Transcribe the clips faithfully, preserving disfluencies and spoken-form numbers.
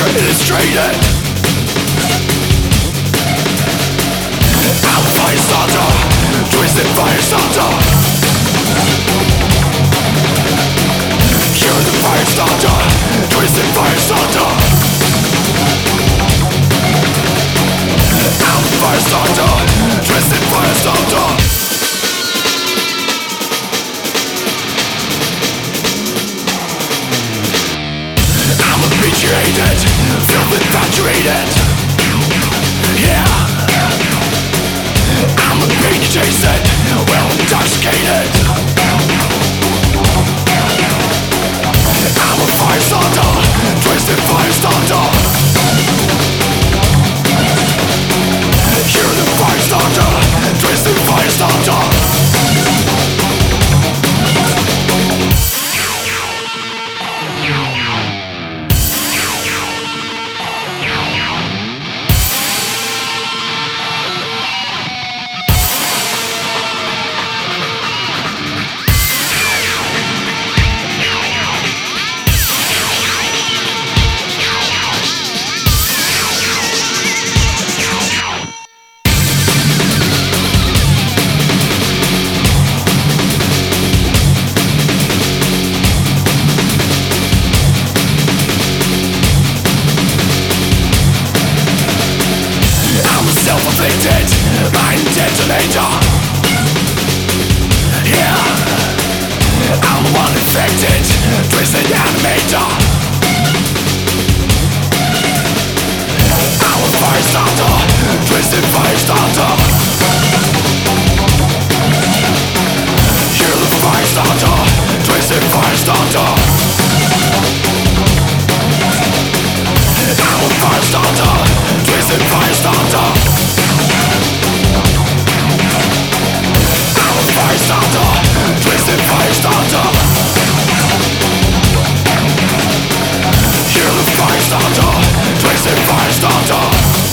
illustrated. I'm a fire starter, twisted fire starter. You're the fire starter, twisted fire starter. I'm a fire starter, twisted fire starter. Infatuated, filled with infatuated. Yeah, I'm a pain you tasted, well intoxicated. I'm a fire starter, twisted fire starter. You're the fire starter, twisted fire starter. Mind detonator. Yeah, I'm the one infected, twisted animator. I'm a fire starter, twisted fire starter. You're the fire starter, twisted fire starter. I'm a fire starter, twisted fire starter. Fire starter, twisted fire starter. You're the fire starter, twisted fire starter.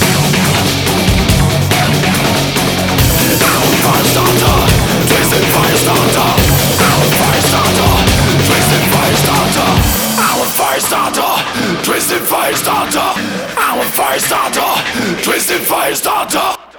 I'm a fire starter, twisted fire starter. I'm a fire starter, twisted fire starter. I'm a fire starter, twisted fire starter. I'm a fire starter, twisted fire starter.